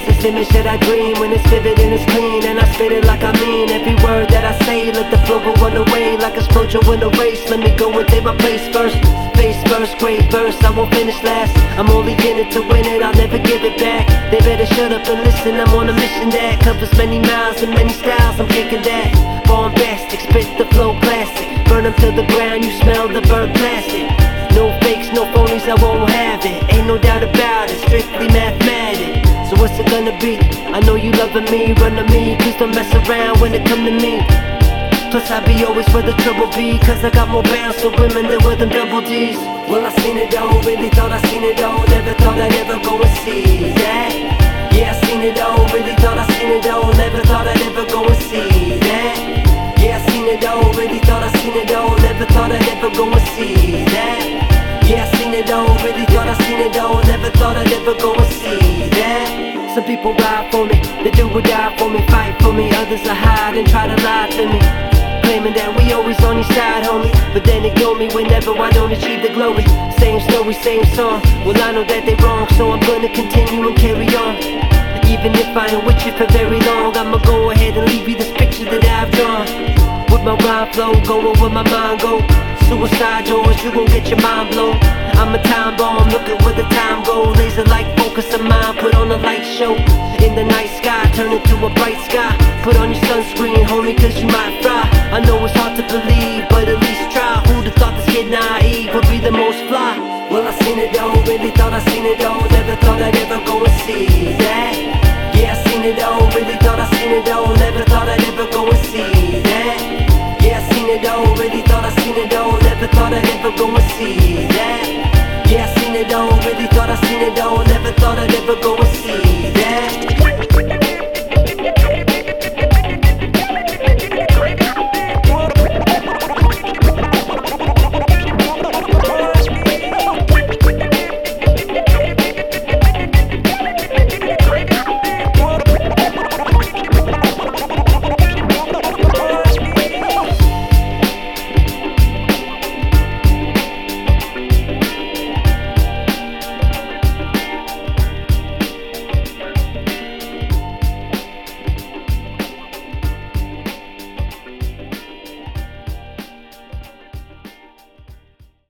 is this image that I dream when it's vivid and it's clean, and I spit it like I mean every word that I say. Let the flow go run away like a slow Joe in a race. Let me go and take my place first. Face first, great verse, I won't finish last. I'm only in it to win it, I'll never give it back. They better shut up and listen, I'm on a mission that covers many miles and many styles. I'm kicking that bombastic, spit the flow classic. Burn them to the ground, you smell the burnt plastic. No fakes, no phonies, I won't have it. Ain't no doubt about it, strictly mathematic. So what's it gonna be? I know you loving me, run to me. Please don't mess around when it come to me. Plus I be always where the trouble be, cause I got more bounce for women than with them double D's. Well, I seen it all, really thought I seen it all. Never thought I'd ever go and see that. Yeah, I seen it all, really thought I seen it all. Never thought I'd ever go and see that. Yeah, I seen it all, really thought I seen it all. Never thought I'd ever go and see that. Yeah, I seen it all, really thought I seen it all. Never thought I'd ever go and see that. Some people ride for me, they do or die for me, fight for me. Others are hide and try to lie to me, claiming that we always on each side, homie. But then ignore me whenever I don't achieve the glory. Same story, same song. Well, I know that they wrong, so I'm gonna continue and carry on. Even if I ain't with you for very long, I'ma go ahead and leave you this picture that I've drawn. With my rhyme flow, going where my mind go. Suicide doors, you gon' get your mind blown. I'm a time bomb, look at where the time goes. Laser light focus of mine, put on a light show. In the night sky, turn it to a bright sky. Put on your sunscreen, homie, cause you might fry. I know it's hard to believe, but at least try. Who'd have thought this kid naive would be the most fly? Well, I seen it all, really thought I seen it all. Never thought I'd ever go and see that. Yeah, I seen it all, really thought I seen it all. Never thought I'd ever go and see that. Yeah, I seen it all, really thought I seen it all. Never thought I'd ever go and see that. Yeah, I seen it all, really thought I seen it all.